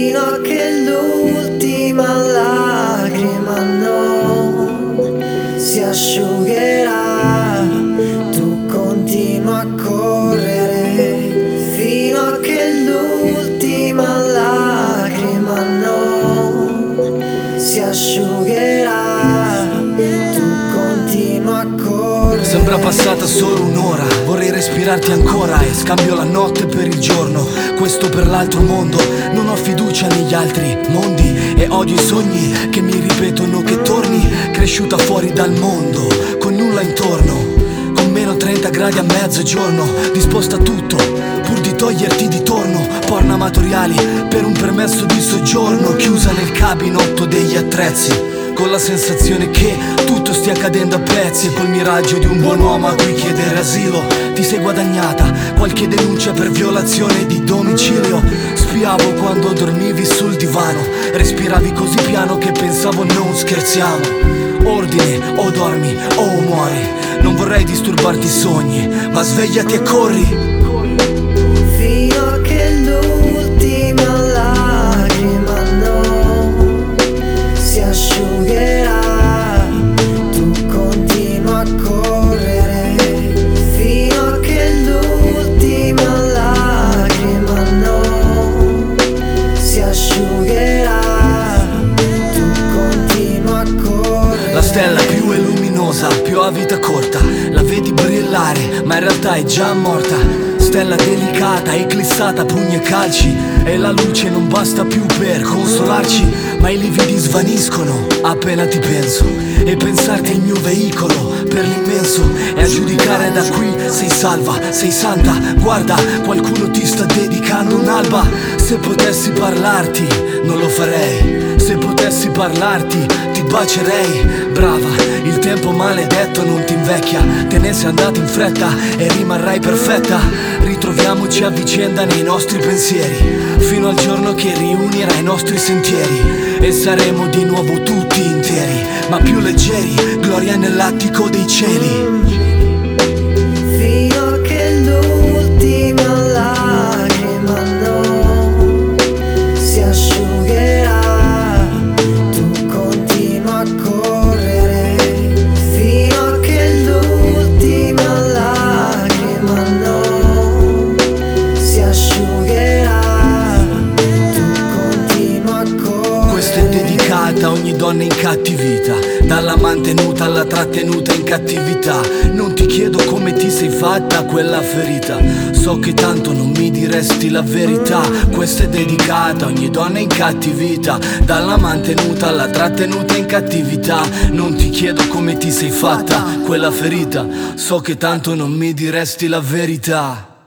fino a che l'ultima lacrima non si asciugherà. Tu continua a correre fino a che l'ultima lacrima non si asciugherà. Tu continua a correre. Sembra passata solo un'ora, vorrei respirarti ancora e scambio la notte per il giorno, questo per l'altro mondo. Non ho fiducia negli altri mondi e odio i sogni che mi ripetono che torni cresciuta fuori dal mondo, con nulla intorno, con meno 30 gradi a mezzogiorno, disposta a tutto pur di toglierti di torno. Porno amatoriali per un permesso di soggiorno, chiusa nel cabinotto degli attrezzi, con la sensazione che tutto stia cadendo a pezzi. E col miraggio di un buon uomo a cui chiedere asilo. Ti sei guadagnata qualche denuncia per violazione di domicilio. Spiavo quando dormivi sul divano, respiravi così piano che pensavo non scherziamo. Ordine, o dormi o muori. Non vorrei disturbarti i sogni, ma svegliati e corri. Fino a che l'ultima lacrima non si asciugherà. Tu continua a correre fino a che l'ultima lacrima non si asciugherà. Tu continua a correre. La stella più è luminosa, più ha vita corta. La vedi brillare, ma in realtà è già morta. Stella delicata, eclissata, pugni e calci. E la luce non basta più per consolarci, ma i lividi svaniscono appena ti penso. E pensarti è il mio veicolo per l'immenso. E a giudicare da qui sei salva, sei santa. Guarda, qualcuno ti sta dedicando un'alba. Se potessi parlarti, non lo farei. Se potessi parlarti, ti bacerei. Brava, il tempo maledetto non ti invecchia. Te ne sei andata in fretta e rimarrai perfetta. Ritroviamoci a vicenda nei nostri pensieri, fino al giorno che riunirà i nostri sentieri. E saremo di nuovo tutti interi, ma più leggeri. Gloria nell'attico dei cieli. Fino a che l'ultima lacrima non si asciugherà. Tu continua a correre fino a che l'ultima lacrima non si asciugherà. Tu continua a correre. Questa è dedicata a ogni donna in cattività, dalla mantenuta alla trattenuta in cattività. Non ti chiedo come ti sei fatta quella ferita, so che tanto non mi diresti la verità. Questa è dedicata a ogni donna in cattività, dalla mantenuta alla trattenuta in cattività. Non ti chiedo come ti sei fatta quella ferita, so che tanto non mi diresti la verità.